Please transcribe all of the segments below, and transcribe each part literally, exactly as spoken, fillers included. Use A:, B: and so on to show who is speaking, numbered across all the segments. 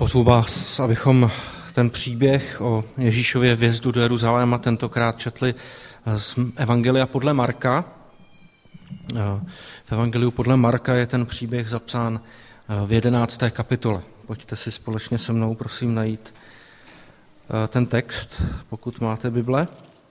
A: Pozvu vás, abychom ten příběh o Ježíšově vjezdu do Jeruzaléma tentokrát četli z Evangelia podle Marka. V Evangeliu podle Marka je ten příběh zapsán v jedenácté kapitole. Pojďte si společně se mnou, prosím, najít ten text, pokud máte Bible.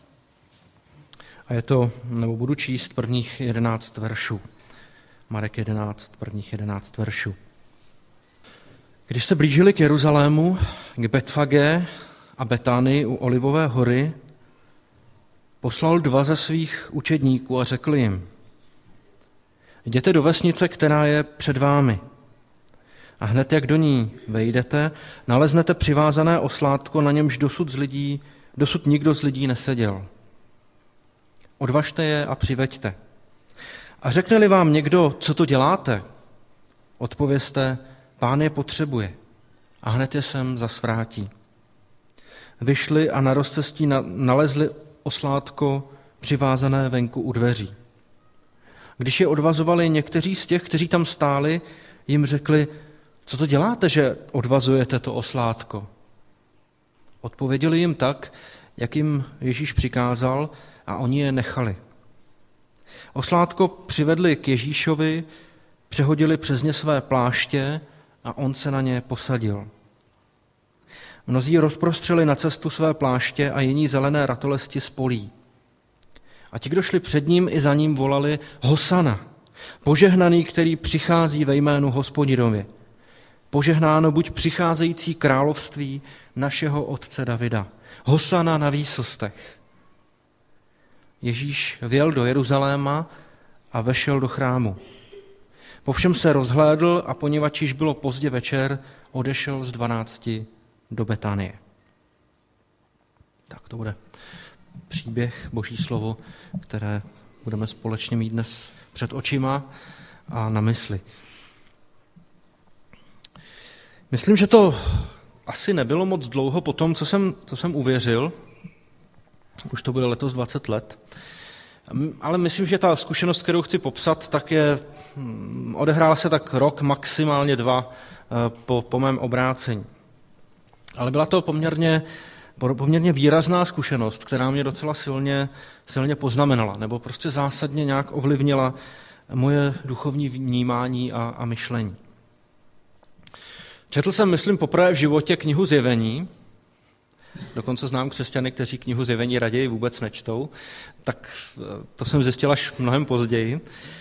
A: A je to, nebo budu číst prvních jedenáct veršů. Marek jedenáct, prvních jedenáct veršů. Když se blížili k Jeruzalému, k Betfagé a Betánii u Olivové hory, poslal dva ze svých učedníků a řekl jim: jděte do vesnice, která je před vámi. A hned, jak do ní vejdete, naleznete přivázané oslátko, na němž dosud, z lidí, dosud nikdo z lidí neseděl. Odvažte je a přiveďte. A řekne-li vám někdo, co to děláte, odpovězte: Pán je potřebuje, a hned je sem zas vrátí. Vyšli a na rozcestí nalezli oslátko přivázané venku u dveří. Když je odvazovali někteří z těch, kteří tam stáli, jim řekli: co to děláte, že odvazujete to oslátko? Odpověděli jim tak, jak jim Ježíš přikázal, a oni je nechali. Oslátko přivedli k Ježíšovi, přehodili přes ně své pláště a on se na ně posadil. Mnozí rozprostřeli na cestu své pláště a jiní zelené ratolesti z polí. A ti, kdo šli před ním i za ním, volali: Hosana, požehnaný, který přichází ve jménu Hospodinově. Požehnáno buď přicházející království našeho otce Davida. Hosana na výsostech. Ježíš vjel do Jeruzaléma a vešel do chrámu. Povšem se rozhlédl a poněvadž již bylo pozdě večer, odešel z dvanácti do Betánie. Tak to bude příběh, Boží slovo, které budeme společně mít dnes před očima a na mysli. Myslím, že to asi nebylo moc dlouho po tom, co jsem, co jsem uvěřil. Už to bude letos dvacet let. Ale myslím, že ta zkušenost, kterou chci popsat, tak je, odehrála se tak rok, maximálně dva po, po mém obrácení. Ale byla to poměrně, poměrně výrazná zkušenost, která mě docela silně, silně poznamenala, nebo prostě zásadně nějak ovlivnila moje duchovní vnímání a, a myšlení. Četl jsem, myslím, poprvé v životě knihu Zjevení. Dokonce znám křesťany, kteří knihu Zjevení raději vůbec nečtou, tak to jsem zjistil až mnohem později.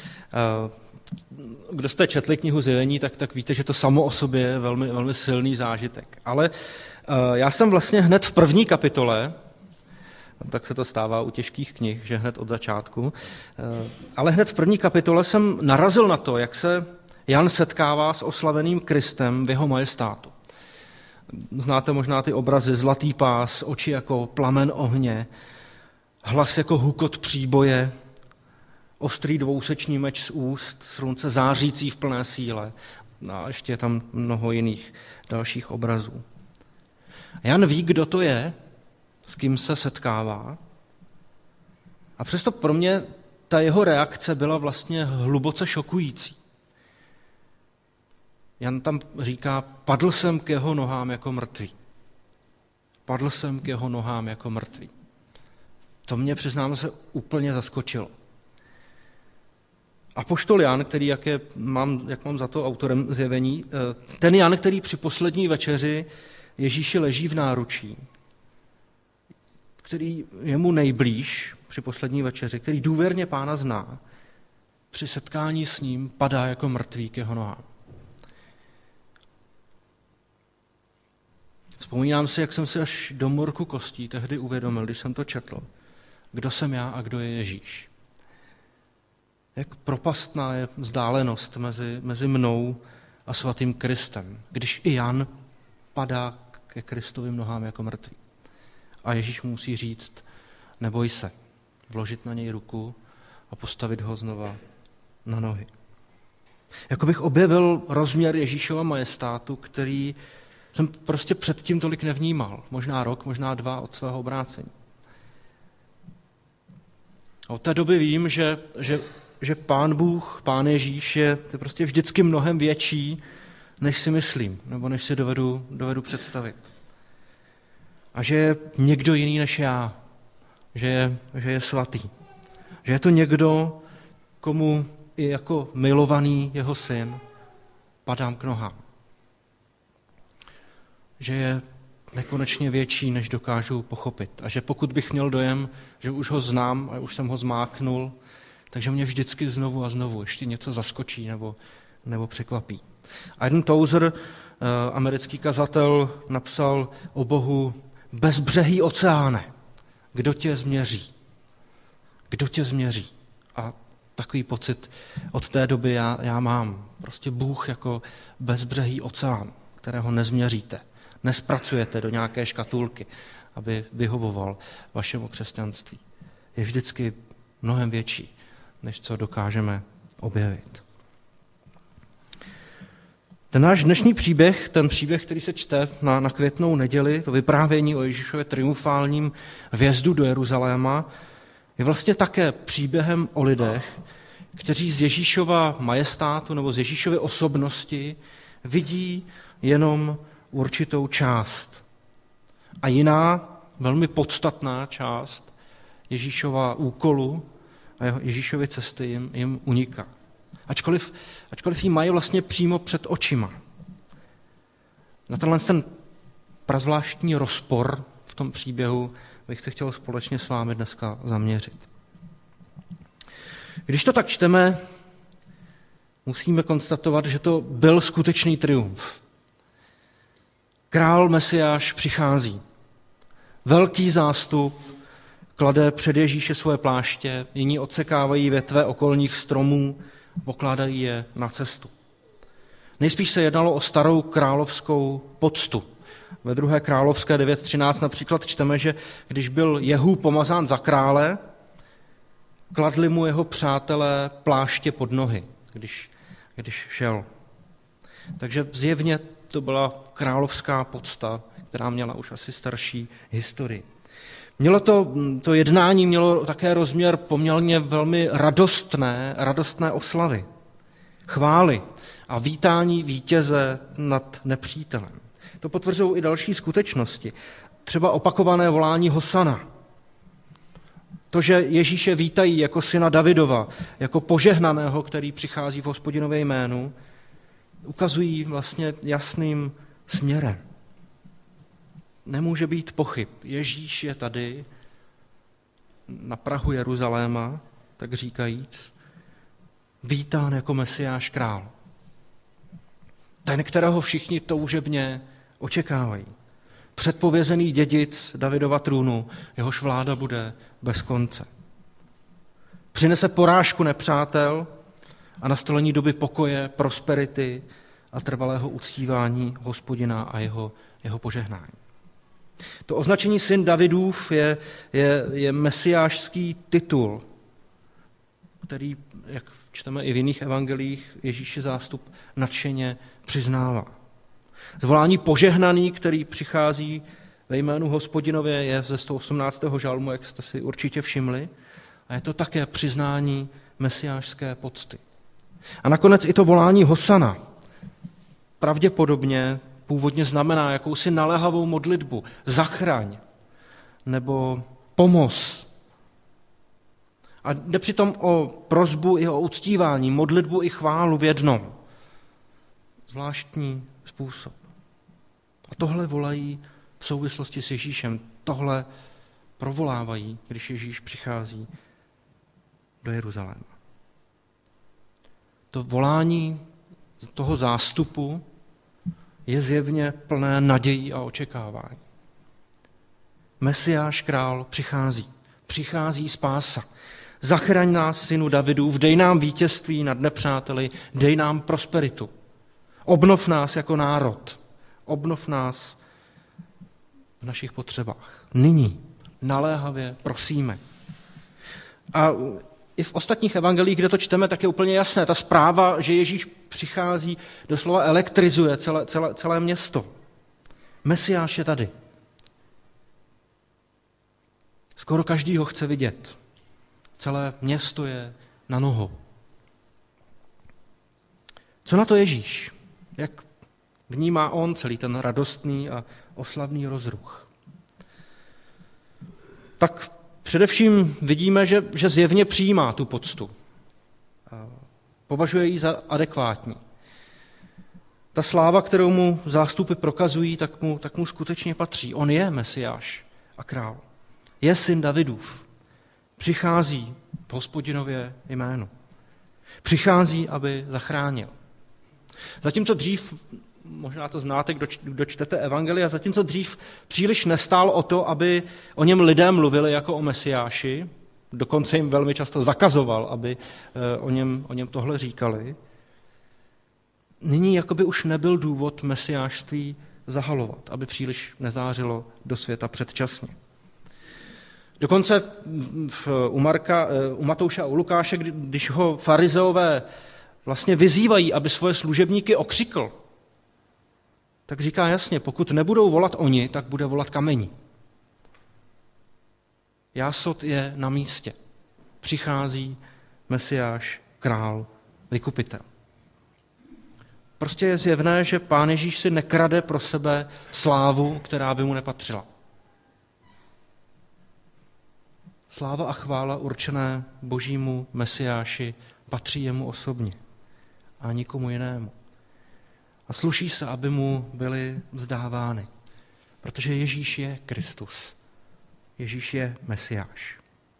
A: Kdo jste četli knihu Zjevení, tak, tak víte, že to samo o sobě je velmi, velmi silný zážitek. Ale já jsem vlastně hned v první kapitole, tak se to stává u těžkých knih, že hned od začátku, ale hned v první kapitole jsem narazil na to, jak se Jan setkává s oslaveným Kristem v jeho majestátu. Znáte možná ty obrazy: zlatý pás, oči jako plamen ohně, hlas jako hukot příboje, ostrý dvousečný meč z úst, slunce zářící v plné síle. A ještě je tam mnoho jiných dalších obrazů. Jan ví, kdo to je, s kým se setkává. A přesto pro mě ta jeho reakce byla vlastně hluboce šokující. Jan tam říká: padl jsem k jeho nohám jako mrtvý. Padl jsem k jeho nohám jako mrtvý. To mě, přiznám se, úplně zaskočilo. Apoštol Jan, který, jak, je, mám, jak mám za to autorem Zjevení, ten Jan, který při poslední večeři Ježíši leží v náručí, který je mu nejblíž při poslední večeři, který důvěrně Pána zná, při setkání s ním padá jako mrtvý k jeho nohám. Vzpomínám si, jak jsem si až do morku kostí tehdy uvědomil, když jsem to četl, kdo jsem já a kdo je Ježíš. Jak propastná je vzdálenost mezi, mezi mnou a svatým Kristem, když i Jan padá ke Kristovým nohám jako mrtvý. A Ježíš mu musí říct: neboj se, vložit na něj ruku a postavit ho znova na nohy. Jako bych objevil rozměr Ježíšova majestátu, který jsem prostě předtím tolik nevnímal. Možná rok, možná dva od svého obrácení. A od té doby vím, že, že, že Pán Bůh, Pán Ježíš je, je prostě vždycky mnohem větší než si myslím, nebo než si dovedu, dovedu představit. A že je někdo jiný než já, že je, že je svatý. Že je to někdo, komu i jako milovaný jeho syn padám k nohám. Že je nekonečně větší, než dokážu pochopit. A že pokud bych měl dojem, že už ho znám a už jsem ho zmáknul, takže mě vždycky znovu a znovu ještě něco zaskočí nebo, nebo překvapí. Aiden Tozer, americký kazatel, napsal o Bohu: bezbřehý oceáne, kdo tě změří? Kdo tě změří? A takový pocit od té doby já, já mám. Prostě Bůh jako bezbřehý oceán, kterého nezměříte. Nespracujete do nějaké škatulky, aby vyhovoval vašemu křesťanství. Je vždycky mnohem větší, než co dokážeme objevit. Ten náš dnešní příběh, ten příběh, který se čte na, na Květnou neděli, to vyprávění o Ježíšově triumfálním vjezdu do Jeruzaléma, je vlastně také příběhem o lidech, kteří z Ježíšova majestátu nebo z Ježíšovy osobnosti vidí jenom určitou část. A jiná, velmi podstatná část Ježíšova úkolu a Ježíšovy cesty jim, jim uniká. Ačkoliv, ačkoliv ji mají vlastně přímo před očima. Na tenhle ten prazvláštní rozpor v tom příběhu bych se chtěl společně s vámi dneska zaměřit. Když to tak čteme, musíme konstatovat, že to byl skutečný triumf. Král Mesiáš přichází. Velký zástup klade před Ježíše svoje pláště, jiní odsekávají větve okolních stromů, pokládají je na cestu. Nejspíš se jednalo o starou královskou poctu. Ve druhé královské devět třináct například čteme, že když byl Jehu pomazán za krále, kladli mu jeho přátelé pláště pod nohy, když, když šel. Takže zjevně to byla královská pocta, která měla už asi starší historii. Mělo to, to jednání mělo také rozměr poměrně velmi radostné, radostné oslavy, chvály a vítání vítěze nad nepřítelem. To potvrzují i další skutečnosti. Třeba opakované volání Hosana. To, že Ježíše vítají jako syna Davidova, jako požehnaného, který přichází v Hospodinově jménu, ukazují vlastně jasným směrem. Nemůže být pochyb. Ježíš je tady na prahu Jeruzaléma, tak říkajíc, vítán jako Mesiáš král. Ten, kterého všichni toužebně očekávají. Předpovězený dědic Davidova trůnu, jehož vláda bude bez konce. Přinese porážku nepřátel a nastolení doby pokoje, prosperity a trvalého uctívání Hospodina a jeho, jeho požehnání. To označení syn Davidův je, je, je mesiášský titul, který, jak čteme i v jiných evangelích, Ježíši zástup nadšeně přiznává. Zvolání požehnaný, který přichází ve jménu Hospodinově, je ze sto osmnáctého žalmu, jak jste si určitě všimli, a je to také přiznání mesiášské pocty. A nakonec i to volání Hosana pravděpodobně původně znamená jakousi naléhavou modlitbu, zachraň nebo pomoz. A jde přitom o prosbu i o uctívání, modlitbu i chválu v jednom. Zvláštní způsob. A tohle volají v souvislosti s Ježíšem. Tohle provolávají, když Ježíš přichází do Jeruzaléma. To volání toho zástupu je zjevně plné nadějí a očekávání. Mesiáš král přichází. Přichází spása. Zachraň nás, synu Davidův, dej nám vítězství nad nepřáteli, dej nám prosperitu. Obnov nás jako národ. Obnov nás v našich potřebách. Nyní naléhavě prosíme. A i v ostatních evangelích, kde to čteme, tak je úplně jasné. Ta zpráva, že Ježíš přichází, doslova elektrizuje celé, celé, celé město. Mesiáš je tady. Skoro každý ho chce vidět. Celé město je na nohou. Co na to Ježíš? Jak, Vnímá on celý ten radostný a oslavný rozruch. Tak především vidíme, že, že zjevně přijímá tu poctu. Považuje ji za adekvátní. Ta sláva, kterou mu zástupy prokazují, tak mu, tak mu skutečně patří. On je Mesiáš a král. Je syn Davidův. Přichází v Hospodinově jménu. Přichází, aby zachránil. Zatímco dřív, možná to znáte, kdo, kdo čtete evangelia, zatímco dřív příliš nestál o to, aby o něm lidé mluvili jako o Mesiáši, dokonce jim velmi často zakazoval, aby o něm, o něm tohle říkali, nyní jakoby už nebyl důvod mesiášství zahalovat, aby příliš nezářilo do světa předčasně. Dokonce v, u, Marka, u Matouše a u Lukáše, když ho farizeové vlastně vyzývají, aby svoje služebníky okřikl, tak říká jasně, pokud nebudou volat oni, tak bude volat kamení. Jásot je na místě. Přichází Mesiáš, král, vykupitel. Prostě je zjevné, že Pán Ježíš si nekrade pro sebe slávu, která by mu nepatřila. Sláva a chvála určené božímu Mesiáši patří jemu osobně a nikomu jinému. A sluší se, aby mu byly vzdávány, protože Ježíš je Kristus. Ježíš je Mesiáš.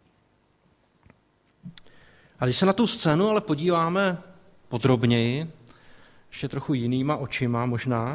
A: A když se na tu scénu ale podíváme podrobněji, ještě trochu jinýma očima možná,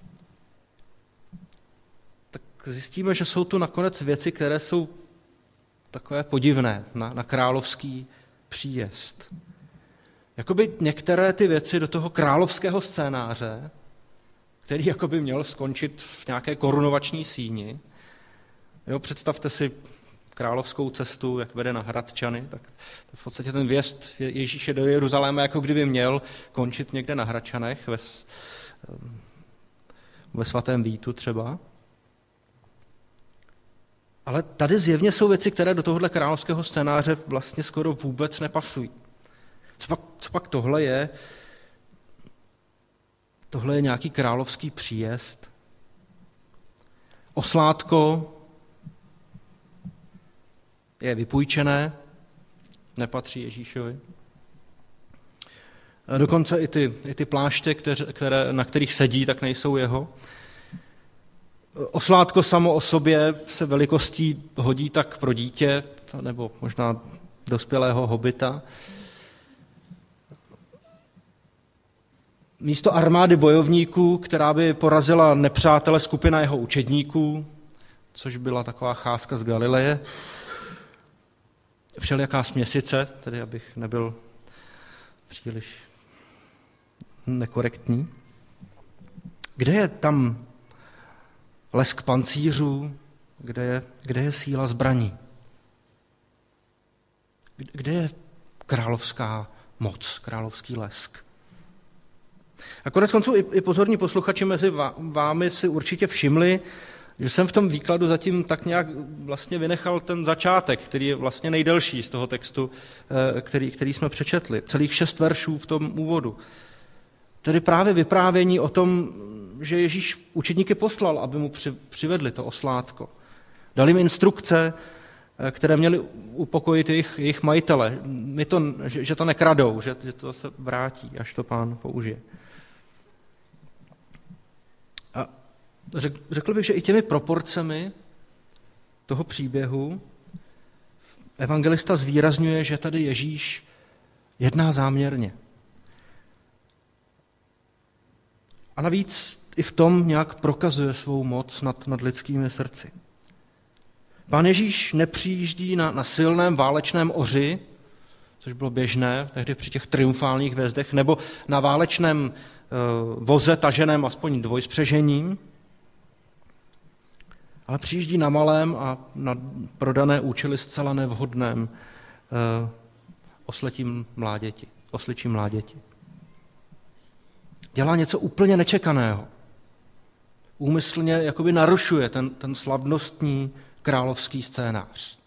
A: tak zjistíme, že jsou tu nakonec věci, které jsou takové podivné na, na královský příjezd. Jakoby některé ty věci do toho královského scénáře, který jakoby měl skončit v nějaké korunovační síni. Jo, představte si královskou cestu, jak vede na Hradčany, tak v podstatě ten vjezd Ježíše do Jeruzaléma jako kdyby měl končit někde na Hradčanech, ve, ve svatém Vítu třeba. Ale tady zjevně jsou věci, které do tohohle královského scénáře vlastně skoro vůbec nepasují. Co pak, co pak tohle je? Tohle je nějaký královský příjezd. Oslátko je vypůjčené, nepatří Ježíšovi. A dokonce i ty, i ty pláště, které, které, na kterých sedí, tak nejsou jeho. Oslátko samo o sobě se velikostí hodí tak pro dítě, nebo možná dospělého hobita. Místo armády bojovníků, která by porazila nepřátele, skupina jeho učedníků, což byla taková cházka z Galileje, všelijaká směsice, tedy abych nebyl příliš nekorektní. Kde je tam lesk pancířů, kde je, kde je síla zbraní? Kde je královská moc, královský lesk? A konec konců i, i pozorní posluchači mezi vámi si určitě všimli, že jsem v tom výkladu zatím tak nějak vlastně vynechal ten začátek, který je vlastně nejdelší z toho textu, který, který jsme přečetli. Celých šest veršů v tom úvodu. Tedy právě vyprávění o tom, že Ježíš učedníky poslal, aby mu při, přivedli to oslátko. Dali jim instrukce, které měly upokojit jejich, jejich majitele. My to, že, že to nekradou, že, že to se vrátí, až to Pán použije. A řekl bych, že i těmi proporcemi toho příběhu evangelista zvýrazňuje, že tady Ježíš jedná záměrně. A navíc i v tom nějak prokazuje svou moc nad, nad lidskými srdci. Pán Ježíš nepřijíždí na, na silném válečném oři, což bylo běžné tehdy při těch triumfálních vjezdech, nebo na válečném uh, voze taženém aspoň dvojspřežením, ale přijíždí na malém a na prodané účely zcela nevhodném uh, osletím mláděti, osličím mláděti. Dělá něco úplně nečekaného. Úmyslně jakoby narušuje ten, ten slavnostní královský scénář.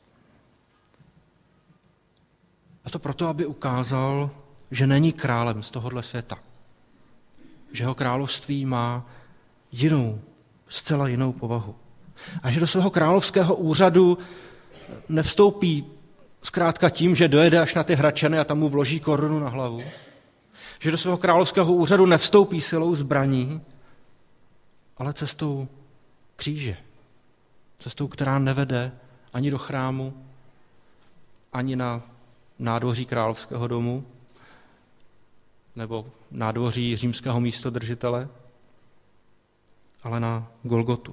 A: A to proto, aby ukázal, že není králem z tohohle světa. že jeho království má jinou, zcela jinou povahu. A že do svého královského úřadu nevstoupí zkrátka tím, že dojede až na ty Hradčany a tam mu vloží korunu na hlavu. Že do svého královského úřadu nevstoupí silou zbraní, ale cestou kříže. Cestou, která nevede ani do chrámu, ani na nádvoří královského domu, nebo nádvoří římského místodržitele, ale na Golgotu.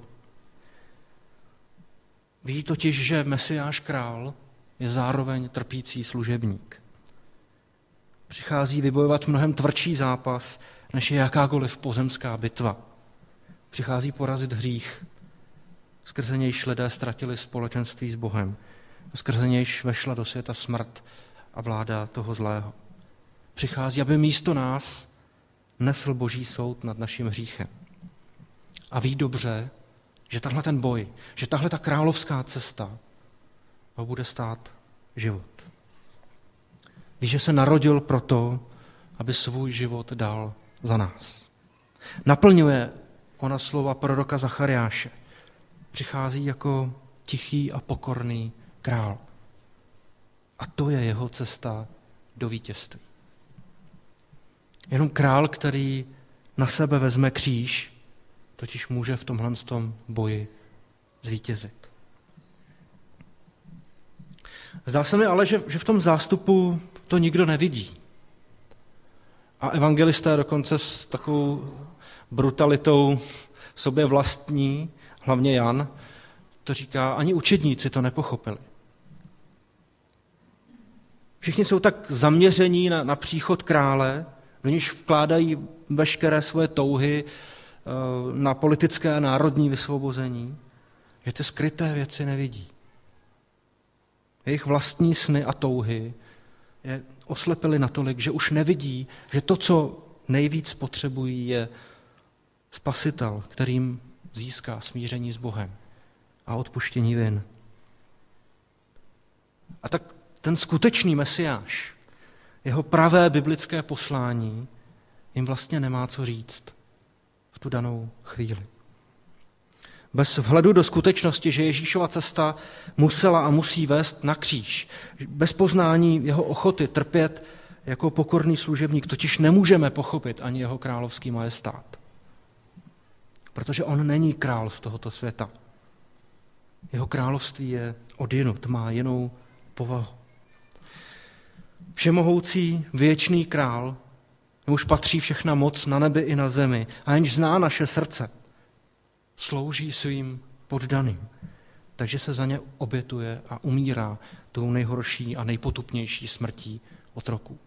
A: Ví totiž, že Mesiáš král je zároveň trpící služebník. Přichází vybojovat mnohem tvrdší zápas, než je jakákoliv pozemská bitva. Přichází porazit hřích, skrze nějž lidé ztratili společenství s Bohem, skrze nějž vešla do světa smrt a vláda toho zlého. Přichází, aby místo nás nesl Boží soud nad naším hříchem. A ví dobře, že tahle ten boj, že tahle ta královská cesta ho bude stát život. Ví, že se narodil proto, aby svůj život dal za nás. Naplňuje ona slova proroka Zachariáše. Přichází jako tichý a pokorný král. A to je jeho cesta do vítězství. Jenom král, který na sebe vezme kříž, totiž může v tomhle boji zvítězit. Zdá se mi ale, že, že v tom zástupu to nikdo nevidí. A evangelisté dokonce s takovou brutalitou sobě vlastní, hlavně Jan, to říká, ani učedníci to nepochopili. Všichni jsou tak zaměření na, na příchod krále, do níž vkládají veškeré svoje touhy na politické a národní vysvobození, že ty skryté věci nevidí. Jejich vlastní sny a touhy je oslepily natolik, že už nevidí, že to, co nejvíc potřebují, je spasitel, kterým získá smíření s Bohem a odpuštění vin. A tak ten skutečný Mesiáš, jeho pravé biblické poslání, jim vlastně nemá co říct v tu danou chvíli. Bez vhledu do skutečnosti, že Ježíšova cesta musela a musí vést na kříž, bez poznání jeho ochoty trpět jako pokorný služebník, totiž nemůžeme pochopit ani jeho královský majestát. Protože on není král z tohoto světa. Jeho království je odjinud, má jinou povahu. Všemohoucí věčný král, jemuž patří všechna moc na nebi i na zemi, a jenž zná naše srdce, slouží svým poddaným, takže se za ně obětuje a umírá tou nejhorší a nejpotupnější smrtí otroků.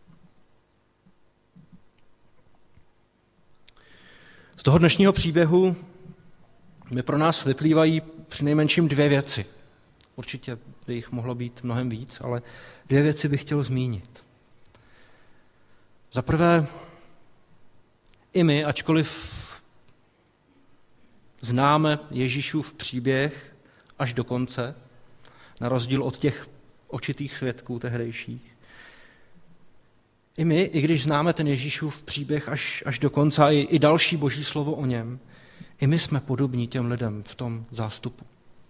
A: Z toho dnešního příběhu mi pro nás vyplývají přinejmenším dvě věci. Určitě by jich mohlo být mnohem víc, ale dvě věci bych chtěl zmínit. Za prvé, i my, ačkoliv známe Ježíšův příběh až do konce, na rozdíl od těch očitých svědků tehdejších, i my, i když známe ten Ježíšův příběh až, až do konce a i, i další boží slovo o něm, i my jsme podobní těm lidem v tom zástupu.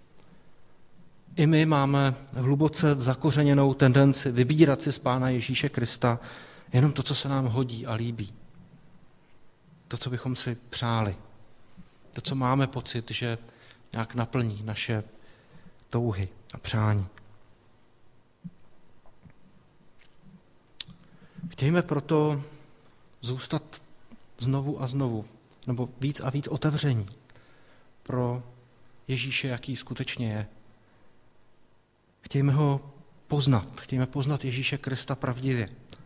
A: I my máme hluboce zakořeněnou tendenci vybírat si z Pána Ježíše Krista jenom to, co se nám hodí a líbí. To, co bychom si přáli. To, co máme pocit, že nějak naplní naše touhy a přání. Chtějme proto zůstat znovu a znovu, nebo víc a víc otevření pro Ježíše, jaký skutečně je. Chtějme ho poznat, chtějme poznat Ježíše Krista pravdivě.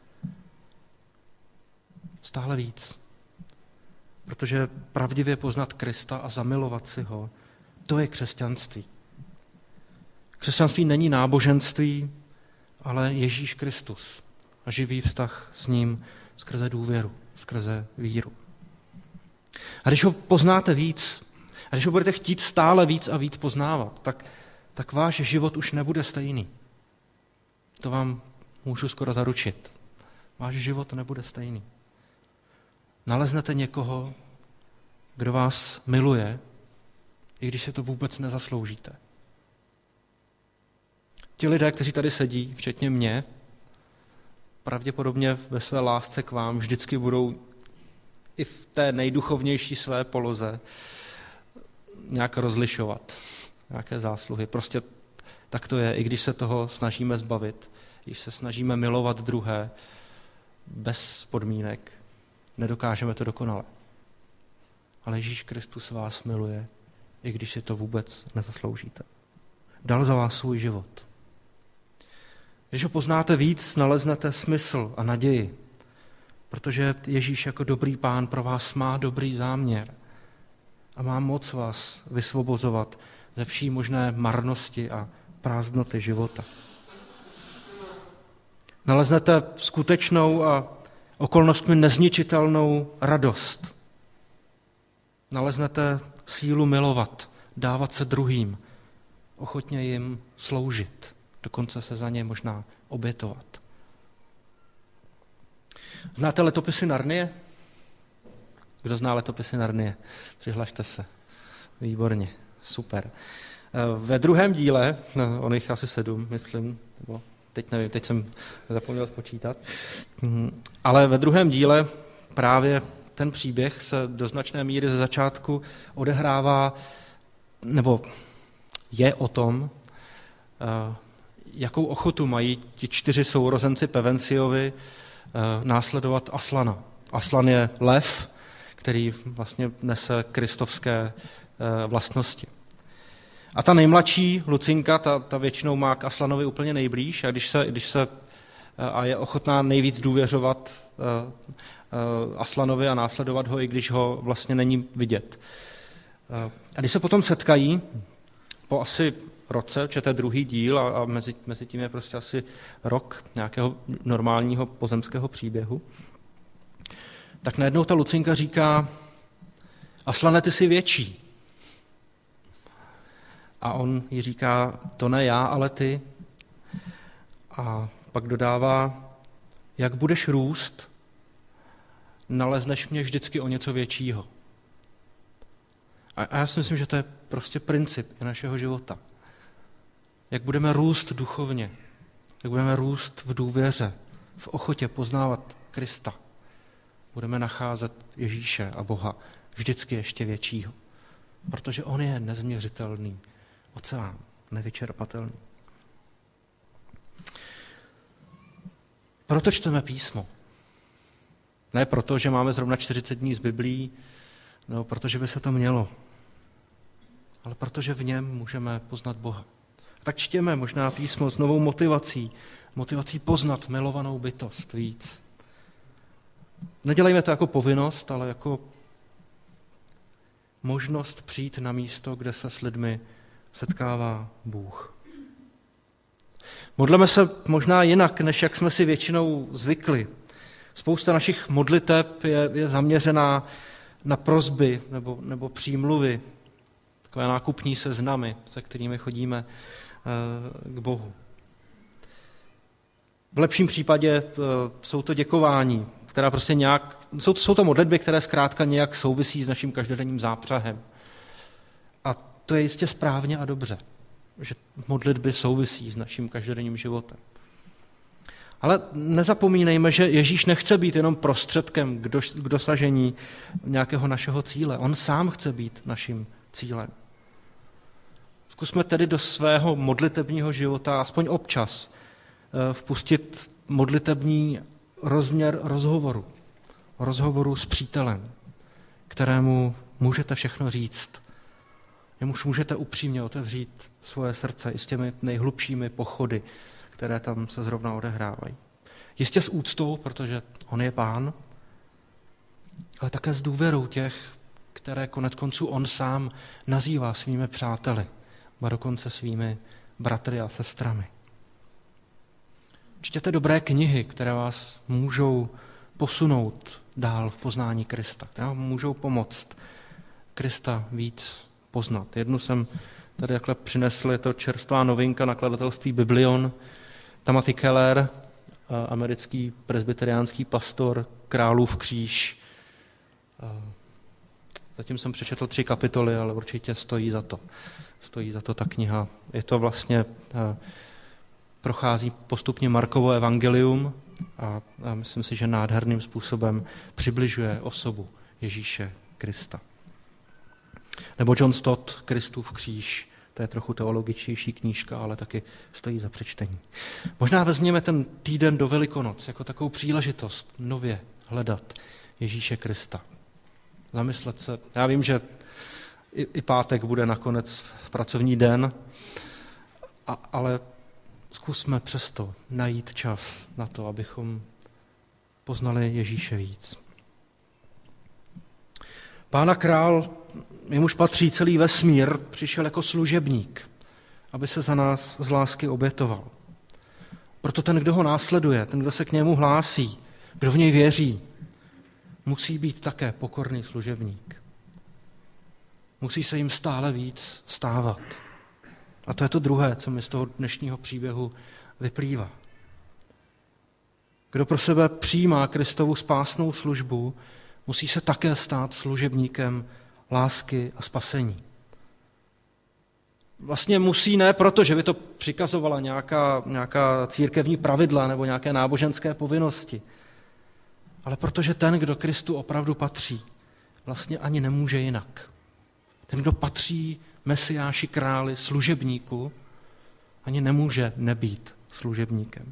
A: Stále víc. Protože pravdivě poznat Krista a zamilovat si ho, to je křesťanství. Křesťanství není náboženství, ale Ježíš Kristus a živý vztah s ním skrze důvěru, skrze víru. A když ho poznáte víc, a když ho budete chtít stále víc a víc poznávat, tak, tak váš život už nebude stejný. To vám můžu skoro zaručit. Váš život nebude stejný. naleznete někoho, kdo vás miluje, i když si to vůbec nezasloužíte. Ti lidé, kteří tady sedí, včetně mě, pravděpodobně ve své lásce k vám vždycky budou i v té nejduchovnější své poloze nějak rozlišovat nějaké zásluhy. Prostě tak to je, i když se toho snažíme zbavit, když se snažíme milovat druhé bez podmínek, nedokážeme to dokonale. Ale Ježíš Kristus vás miluje, i když si to vůbec nezasloužíte. Dal za vás svůj život. Když ho poznáte víc, naleznete smysl a naději, protože Ježíš jako dobrý Pán pro vás má dobrý záměr a má moc vás vysvobozovat ze vší možné marnosti a prázdnoty života. Naleznete skutečnou a okolnostmi nezničitelnou radost. Naleznete sílu milovat, dávat se druhým, ochotně jim sloužit, dokonce se za ně možná obětovat. Znáte letopisy Narnie? Kdo zná letopisy Narnie? Přihlašte se. Výborně, super. Ve druhém díle, no, on jich asi sedm, myslím, nebo teď nevím, teď jsem zapomněl spočítat, ale ve druhém díle právě ten příběh se do značné míry ze začátku odehrává, nebo je o tom, jakou ochotu mají ti čtyři sourozenci Pevenciovi následovat Aslana. Aslan je lev, který vlastně nese kristovské vlastnosti. A ta nejmladší, Lucinka, ta, ta většinou má k Aslanovi úplně nejblíž a když se, když se a je ochotná nejvíc důvěřovat Aslanovi a následovat ho, i když ho vlastně není vidět. A když se potom setkají, po asi roce, protože to je druhý díl a, a mezi, mezi tím je prostě asi rok nějakého normálního pozemského příběhu, tak najednou ta Lucinka říká: Aslane, ty jsi větší. A on jí říká: to ne já, ale ty. A pak dodává: jak budeš růst, nalezneš mě vždycky o něco většího. A já si myslím, že to je prostě princip našeho života. Jak budeme růst duchovně, jak budeme růst v důvěře, v ochotě poznávat Krista, budeme nacházet Ježíše a Boha vždycky ještě většího. Protože on je nezměřitelný oceán, nevyčerpatelný. Proto čteme písmo. Ne proto, že máme zrovna čtyřicet dní z Biblií, no, protože by se to mělo, ale protože v něm můžeme poznat Boha. Tak čtěme možná písmo s novou motivací, motivací poznat milovanou bytost víc. Nedělejme to jako povinnost, ale jako možnost přijít na místo, kde se s lidmi setkává Bůh. Modleme se možná jinak, než jak jsme si většinou zvykli. Spousta našich modliteb je, je zaměřená na prosby nebo, nebo přímluvy, takové nákupní seznamy, se kterými chodíme k Bohu. V lepším případě jsou to děkování, která prostě nějak, jsou, jsou to modlitby, které zkrátka nějak souvisí s naším každodenním zápřahem. A to je jistě správně a dobře, že modlitby souvisí s naším každodenním životem. Ale nezapomínejme, že Ježíš nechce být jenom prostředkem k, dos, k dosažení nějakého našeho cíle. On sám chce být naším cílem. Zkusme tedy do svého modlitebního života aspoň občas vpustit modlitební rozměr rozhovoru. Rozhovoru s přítelem, kterému můžete všechno říct. Jemuž můžete upřímně otevřít svoje srdce i s těmi nejhlubšími pochody, které tam se zrovna odehrávají. Jistě s úctou, protože on je Pán, ale také s důvěrou těch, které konec konců on sám nazývá svými přáteli, a dokonce svými bratry a sestrami. Čtěte dobré knihy, které vás můžou posunout dál v poznání Krista, které vám můžou pomoct Krista víc poznat. Jednu jsem tady takhle přinesl, je to čerstvá novinka nakladatelství Biblion. Timothy Keller, americký presbyteriánský pastor, Králův kříž. Zatím jsem přečetl tři kapitoly, ale určitě stojí za to. Stojí za to ta kniha. Je to vlastně, prochází postupně Markovo evangelium a, a myslím si, že nádherným způsobem přibližuje osobu Ježíše Krista. Nebo John Stott, Kristův kříž, to je trochu teologičtější knížka, ale taky stojí za přečtení. Možná vezměme ten týden do Velikonoc jako takovou příležitost nově hledat Ježíše Krista. Zamyslet se. Já vím, že i, i pátek bude nakonec pracovní den, a, ale zkusme přesto najít čas na to, abychom poznali Ježíše víc. Pána král, jemuž patří celý vesmír, přišel jako služebník, aby se za nás z lásky obětoval. Proto ten, kdo ho následuje, ten, kdo se k němu hlásí, kdo v něj věří, musí být také pokorný služebník. Musí se jim stále víc stávat. A to je to druhé, co mi z toho dnešního příběhu vyplývá. Kdo pro sebe přijímá Kristovu spásnou službu, musí se také stát služebníkem lásky a spasení. Vlastně musí ne proto, že by to přikazovala nějaká, nějaká církevní pravidla nebo nějaké náboženské povinnosti, ale protože ten, kdo Kristu opravdu patří, vlastně ani nemůže jinak. Ten, kdo patří Mesiáši, králi, služebníku, ani nemůže nebýt služebníkem.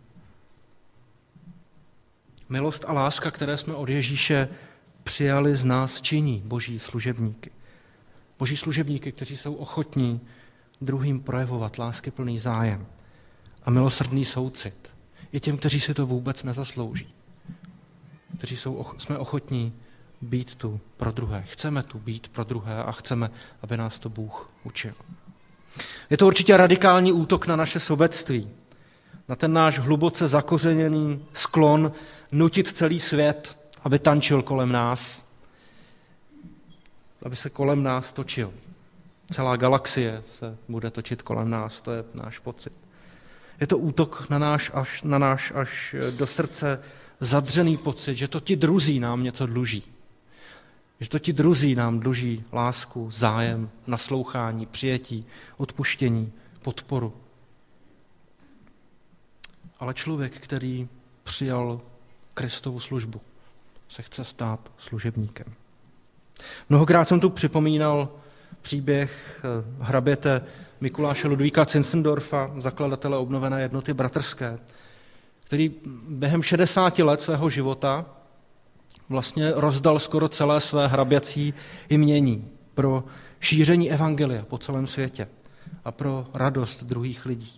A: Milost a láska, které jsme od Ježíše přijali, z nás činí boží služebníky. Boží služebníky, kteří jsou ochotní druhým projevovat láskyplný zájem a milosrdný soucit. I těm, kteří si to vůbec nezaslouží. Kteří jsou, jsme ochotní být tu pro druhé. Chceme tu být pro druhé a chceme, aby nás to Bůh učil. Je to určitě radikální útok na naše sobectví, na ten náš hluboce zakořeněný sklon nutit celý svět, aby tančil kolem nás, aby se kolem nás točil. Celá galaxie se bude točit kolem nás, to je náš pocit. Je to útok na náš až, na náš až do srdce zadřený pocit, že to ti druzí nám něco dluží. Že to ti druzí nám dluží lásku, zájem, naslouchání, přijetí, odpuštění, podporu. Ale člověk, který přijal Kristovu službu, se chce stát služebníkem. Mnohokrát jsem tu připomínal příběh hraběte Mikuláše Ludvíka Zinzendorfa, zakladatele obnovené jednoty bratrské, který během šedesáti let svého života vlastně rozdal skoro celé své hraběcí jmění pro šíření evangelia po celém světě a pro radost druhých lidí.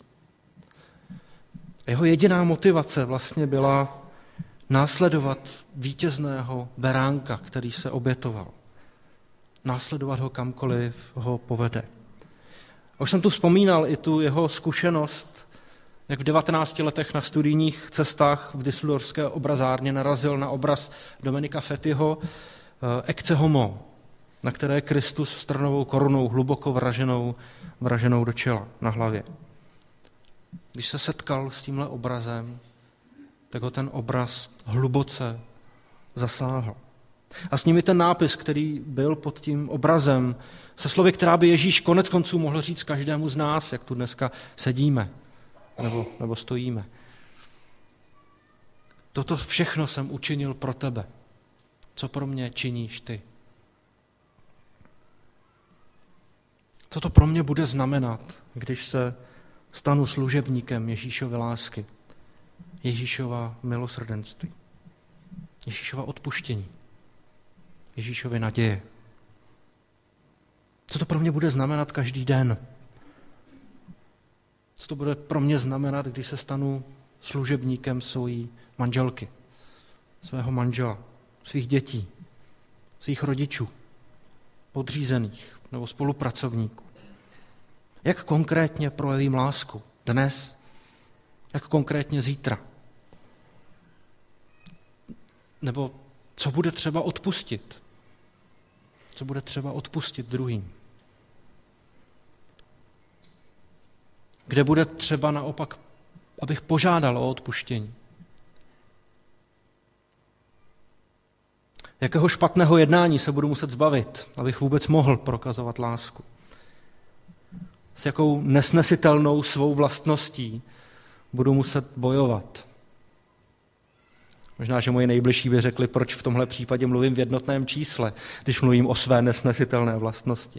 A: Jeho jediná motivace vlastně byla následovat vítězného beránka, který se obětoval. Následovat ho kamkoliv ho povede. A už jsem tu vzpomínal i tu jeho zkušenost, jak v devatenácti letech na studijních cestách v Düsseldorfské obrazárně narazil na obraz Dominika Fettiho Ecce Homo, na které je Kristus s trnovou korunou hluboko vraženou, vraženou do čela na hlavě. Když se setkal s tímhle obrazem, tak ho ten obraz hluboce zasáhl. A s nimi ten nápis, který byl pod tím obrazem, se slovy, která by Ježíš konec konců mohl říct každému z nás, jak tu dneska sedíme nebo, nebo stojíme. Toto všechno jsem učinil pro tebe. Co pro mě činíš ty? Co to pro mě bude znamenat, když se stanu služebníkem Ježíšovy lásky, Ježíšova milosrdenství, Ježíšova odpuštění, Ježíšovy naděje? Co to pro mě bude znamenat každý den? Co to bude pro mě znamenat, když se stanu služebníkem svojí manželky, svého manžela, svých dětí, svých rodičů, podřízených nebo spolupracovníků? Jak konkrétně projevím lásku dnes? Jak konkrétně zítra? Nebo co bude třeba odpustit? Co bude třeba odpustit druhým? Kde bude třeba naopak, abych požádal o odpuštění? Jakého špatného jednání se budu muset zbavit, abych vůbec mohl prokazovat lásku? S jakou nesnesitelnou svou vlastností budu muset bojovat? Možná, že moji nejbližší by řekli, proč v tomhle případě mluvím v jednotném čísle, když mluvím o své nesnesitelné vlastnosti.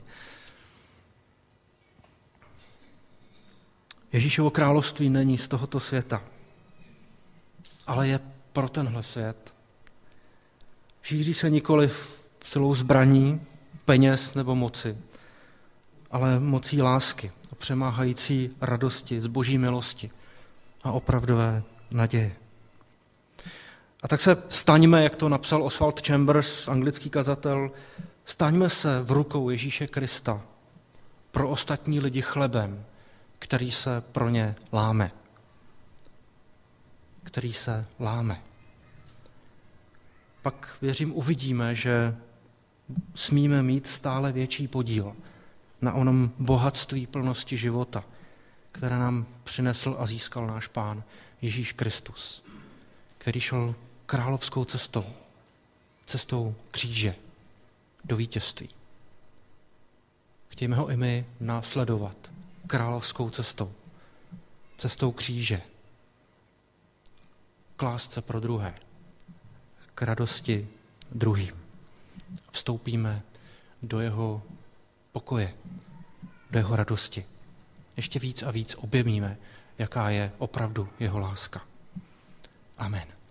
A: Ježíšovo království není z tohoto světa, ale je pro tenhle svět. Šíří se nikoliv silou zbraní, peněz nebo moci, ale mocí lásky a přemáhající radosti z boží milosti a opravdové naděje. A tak se staňme, jak to napsal Oswald Chambers, anglický kazatel, staňme se v rukou Ježíše Krista pro ostatní lidi chlebem, který se pro ně láme. Který se láme. Pak, věřím, uvidíme, že smíme mít stále větší podíl na onom bohatství plnosti života, které nám přinesl a získal náš Pán Ježíš Kristus, který šel královskou cestou, cestou kříže do vítězství. Chtějme ho i my následovat královskou cestou, cestou kříže, k lásce pro druhé, k radosti druhým. Vstoupíme do jeho pokoje, do jeho radosti. Ještě víc a víc objevíme, jaká je opravdu jeho láska. Amen.